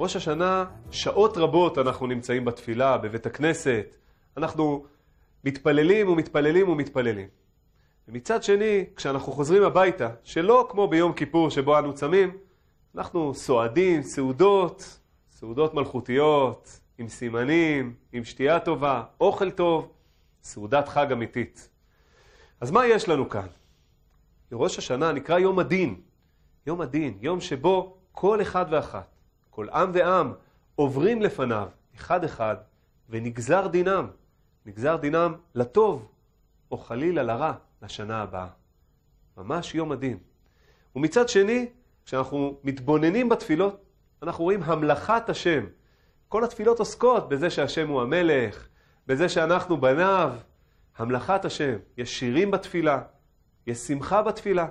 ראש השנה, שעות רבות אנחנו נמצאים בתפילה, בבית הכנסת. אנחנו מתפללים ומתפללים ומתפללים. ומצד שני, כשאנחנו חוזרים הביתה, שלא כמו ביום כיפור שבו אנו צמים, אנחנו סועדים, סעודות מלכותיות, עם סימנים, עם שתייה טובה, אוכל טוב, סעודת חג אמיתית. אז מה יש לנו כאן? ראש השנה נקרא יום הדין. יום הדין, יום שבו כל אחד ואחת, כל עם ועם, עוברים לפניו, אחד אחד, ונגזר דינם. נגזר דינם לטוב, או חלילה לרע, לשנה הבאה. ממש יום הדין. ומצד שני, כשאנחנו מתבוננים בתפילות, אנחנו רואים המלכת השם. כל התפילות עוסקות בזה שהשם הוא המלך, בזה שאנחנו בניו, המלכת השם. יש שירים בתפילה, יש שמחה בתפילה.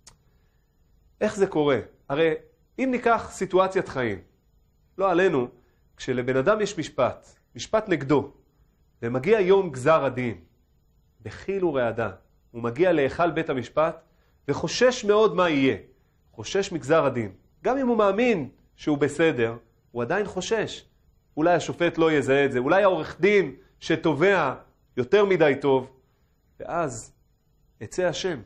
איך זה קורה? הרי אם ניקח סיטואציית חיים, לא עלינו, כשלבן אדם יש משפט נגדו, ומגיע יום גזר הדין, בחיל ורעדה, הוא מגיע להיכל בית המשפט, וחושש מאוד מה יהיה. חושש מגזר הדין. גם אם הוא מאמין שהוא בסדר, הוא עדיין חושש. אולי השופט לא יזהה את זה, אולי העורך דין שתובע יותר מדי טוב, ואז יצא השם.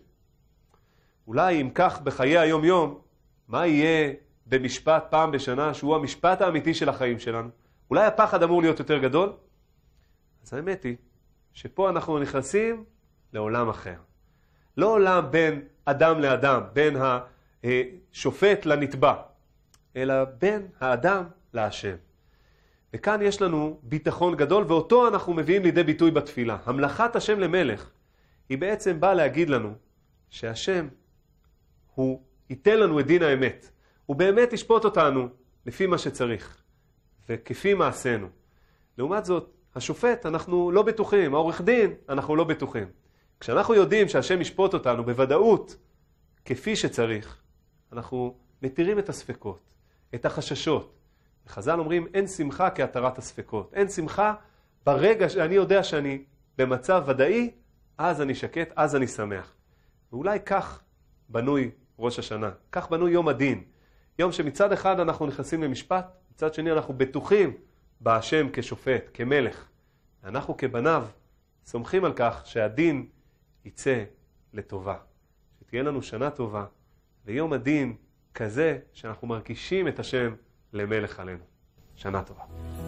אולי אם כך בחיי היום יום, מה יהיה במשפט פעם בשנה, שהוא המשפט האמיתי של החיים שלנו? אולי הפחד אמור להיות יותר גדול? אז האמת היא שפה אנחנו נכנסים לעולם אחר. לא עולם בין אדם לאדם, בין השופט לנתבע, אלא בין האדם להשם. וכאן יש לנו ביטחון גדול, ואותו אנחנו מביאים לידי ביטוי בתפילה. המלכת השם למלך, היא בעצם באה להגיד לנו שהשם הוא ייתן לנו את דין האמת. הוא באמת ישפוט אותנו לפי מה שצריך, וכפי מעשינו. לעומת זאת, השופט אנחנו לא בטוחים, העורך דין אנחנו לא בטוחים. כשאנחנו יודעים שהשם ישפוט אותנו בוודאות כפי שצריך, אנחנו מתירים את הספקות, את החששות. וחז"ל אומרים, אין שמחה כהתרת הספקות. אין שמחה ברגע שאני יודע שאני במצב ודאי, אז אני שקט, אז אני שמח. ואולי כך בנוי ראש השנה, כך בנוי יום הדין. יום שמצד אחד אנחנו נכנסים למשפט, מצד שני אנחנו בטוחים בהשם כשופט, כמלך. אנחנו כבניו סומכים על כך שהדין יצא לטובה. שתהיה לנו שנה טובה, ויום הדין כזה שאנחנו מרגישים את השם למלך עלינו. שנה טובה.